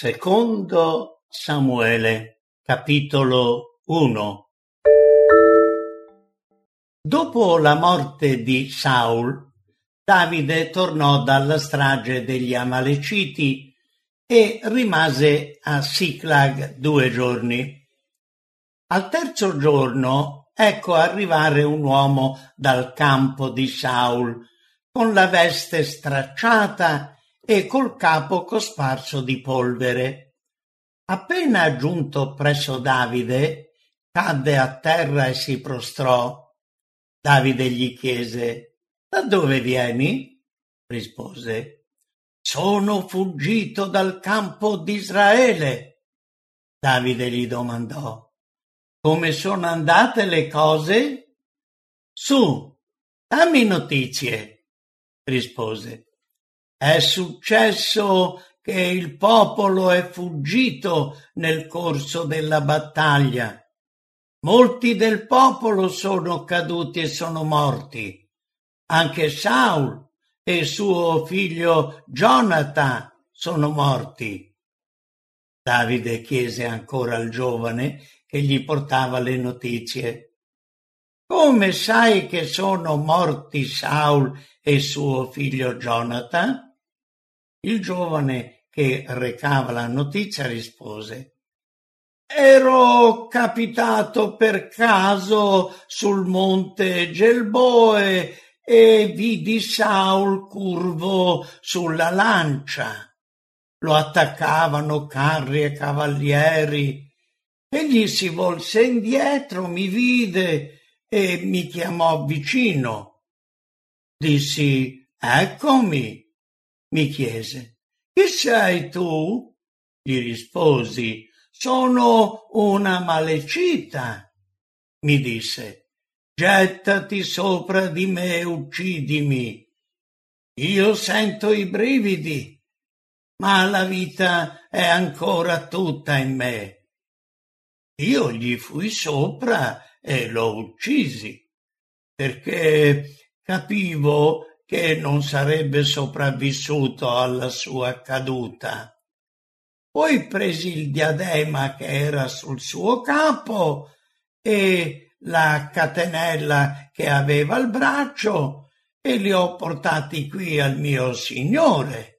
Secondo Samuele, capitolo 1. Dopo la morte di Saul, Davide tornò dalla strage degli Amaleciti e rimase a Siclag 2 giorni. Al terzo giorno ecco arrivare un uomo dal campo di Saul, con la veste stracciata e col capo cosparso di polvere. Appena giunto presso Davide, cadde a terra e si prostrò. Davide gli chiese: «Da dove vieni?» Rispose: «Sono fuggito dal campo d'Israele». Davide gli domandò: «Come sono andate le cose?» «Su, dammi notizie», rispose. «È successo che il popolo è fuggito nel corso della battaglia. Molti del popolo sono caduti e sono morti. Anche Saul e suo figlio Jonathan sono morti». Davide chiese ancora al giovane che gli portava le notizie: «Come sai che sono morti Saul e suo figlio Jonathan?» Il giovane che recava la notizia rispose: «Ero capitato per caso sul monte Gelboe e vidi Saul curvo sulla lancia. Lo attaccavano carri e cavalieri. Egli si volse indietro, mi vide e mi chiamò vicino. Dissi: «Eccomi». Mi chiese: «Chi sei tu?» Gli risposi: «Sono una Amalecita». Mi disse: «Gettati sopra di me e uccidimi». Io sento i brividi, ma la vita è ancora tutta in me. Io gli fui sopra e lo uccisi, perché capivo che non sarebbe sopravvissuto alla sua caduta. Poi presi il diadema che era sul suo capo e la catenella che aveva al braccio e li ho portati qui al mio signore».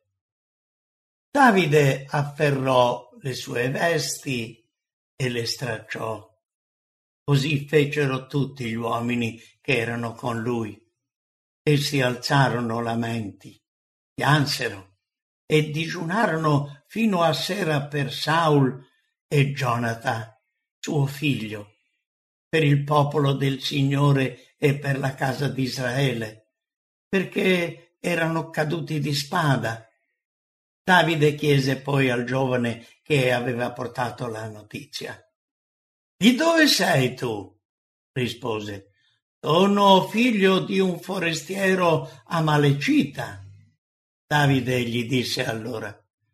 Davide afferrò le sue vesti e le stracciò. Così fecero tutti gli uomini che erano con lui. Essi alzarono lamenti, piansero e digiunarono fino a sera per Saul e Jonathan, suo figlio, per il popolo del Signore e per la casa di Israele, perché erano caduti di spada. Davide chiese poi al giovane che aveva portato la notizia: «Di dove sei tu?» Rispose: «Sono figlio di un forestiero Amalecita». Davide gli disse allora: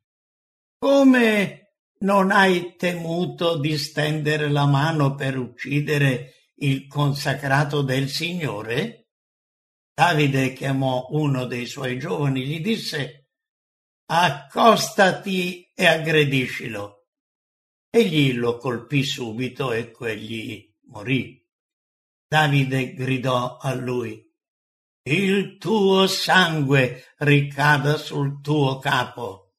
«Come non hai temuto di stendere la mano per uccidere il consacrato del Signore?» Davide chiamò uno dei suoi giovani e gli disse: «Accostati e aggrediscilo». Egli lo colpì subito e quegli morì. Davide gridò a lui: «Il tuo sangue ricada sul tuo capo.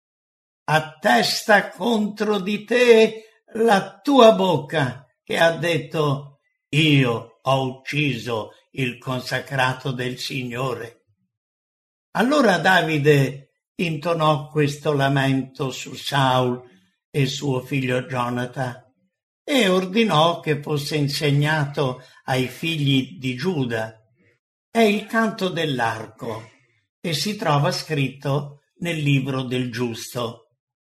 Attesta contro di te la tua bocca che ha detto: io ho ucciso il consacrato del Signore». Allora Davide intonò questo lamento su Saul e suo figlio Jonathan e ordinò che fosse insegnato ai figli di Giuda. È il canto dell'arco e si trova scritto nel libro del giusto.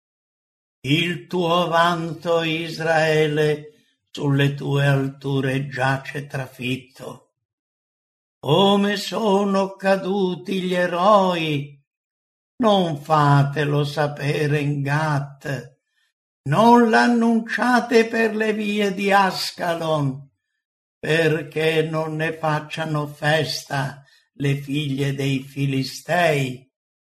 Il tuo vanto, Israele, sulle tue alture giace trafitto. Come sono caduti gli eroi! Non fatelo sapere in Gat, non l'annunciate per le vie di Ascalon, perché non ne facciano festa le figlie dei Filistei.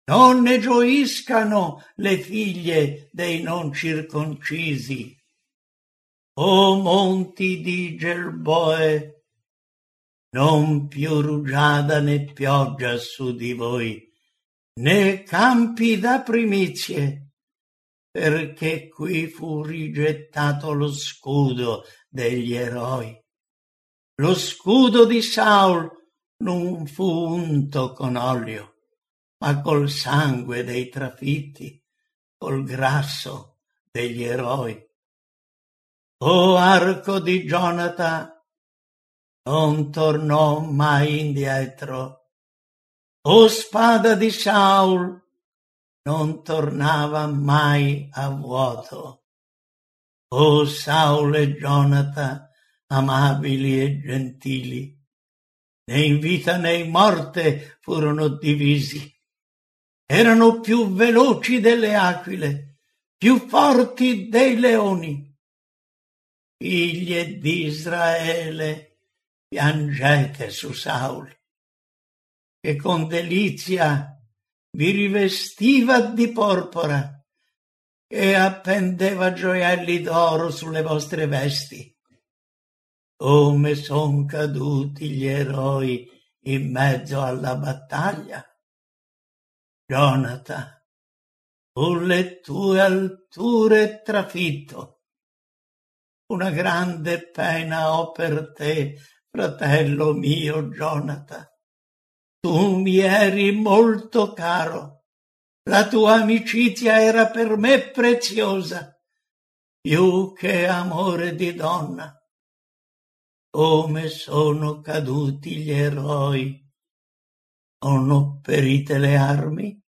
Non ne gioiscano le figlie dei non circoncisi. O monti di Gerboe, non più rugiada né pioggia su di voi, né campi da primizie, perché qui fu rigettato lo scudo degli eroi. Lo scudo di Saul non fu unto con olio, ma col sangue dei trafitti, col grasso degli eroi. O arco di Gionata, non tornò mai indietro. O spada di Saul, non tornava mai a vuoto. O Saul e Gionata, amabili e gentili, né in vita né in morte furono divisi. Erano più veloci delle aquile, più forti dei leoni. Figlie di Israele, piangete su Saul, che con delizia vi rivestiva di porpora, che appendeva gioielli d'oro sulle vostre vesti. Come son caduti gli eroi in mezzo alla battaglia. Gionata, sulle tue alture trafitto. Una grande pena ho per te, fratello mio Gionata. Tu mi eri molto caro, la tua amicizia era per me preziosa, più che amore di donna. Come sono caduti gli eroi, sono perite le armi?